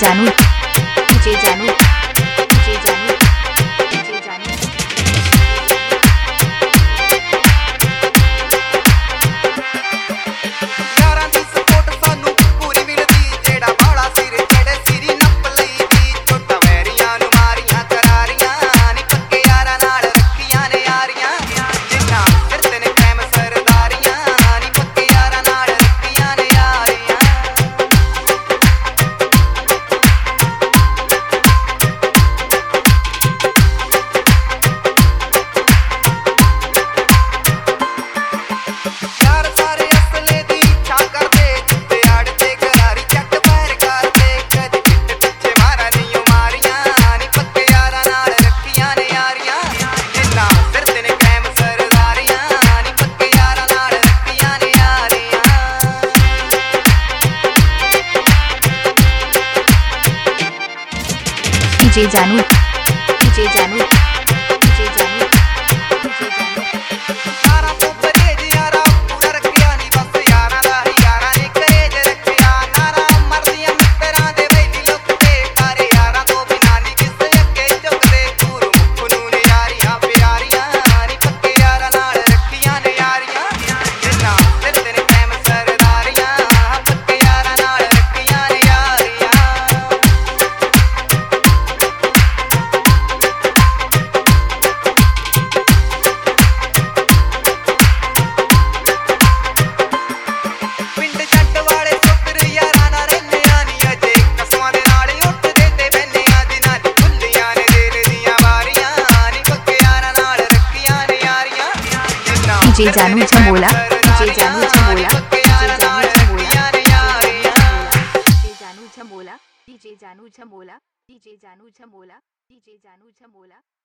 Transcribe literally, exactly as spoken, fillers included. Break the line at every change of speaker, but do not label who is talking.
जानू DJ Jaanu DJ Jaanu DJ Jaanu
यारां the support सानू पूरी मिलदी जेड़ा बाला सिर चढ़े सिरी नप लई दी छोटा वैरियां नू मारियां करारियां नी पक्के यारां नाल रखियां ने यारियां जिन्ना फिरदे ने प्रेम सरदारियां नी पक्के यारां नाल रखियां ने यारियां यार सारे असले दी इच्छा करदे जिद्दे आड़ते करारी चट पैर करदे कदी पिट पिछे मारा नहीं मारियां नी पक्के यारां नाल रखियां ने यारियां जिन्ना फिरदे ने प्रेम सरदारियां नी पक्के यारां नाल रखियां ने यारियां
DJ Jaanu DJ Jaanu DJ Jaanu DJ Jaanu
यारां तो परहेज यारा पूरा रखिया नी बस यारां दा ही यारां ने करेज रखिया नारा मरदियां मित्तरां दे बैली लुकदे तारे यारां तो बिना नी किसे अगे झुकदे दूर मुख नू ने यारियां प्यारियां नी पक्के यारां नाल रखियां ने यारियां जिन्ना फिरदे ने प्रेम सरदारियां पक्के यारां नाल रखियां ने यारियां ਪਿੰਡ ਜੱਟ ਵਾਲੇ ਸੁੱਤਰ ਯਾਰਾਂ ਨਾਲ ਰਹਿੰਦਿਆਂ ਨੀ ਅਜੇ ਕਸਮਾਂ ਦੇ ਨਾਲ ਉੱਠਦੇ ਤੇ ਬਹਿੰਦਿਆਂ ਦਿਨਾਂ ਦੀ ਖੁੱਲੀਆਂ ਨੇ ਦਿਲ ਦੀਆਂ ਵਾਰੀਆਂ ਨੀ ਪੱਕੇ ਯਾਰਾਂ ਨਾਲ ਰੱਖੀਆਂ ਨੇ ਯਾਰੀਆਂ ਜਿੰਨਾ
डीजे जानू झंबोला डीजे जानू झंबोला डीजे जानू झंबोला डीजे जानू झंबोला डीजे जानू झंबोला डीजे जानू झंबोला डीजे जानू झंबोला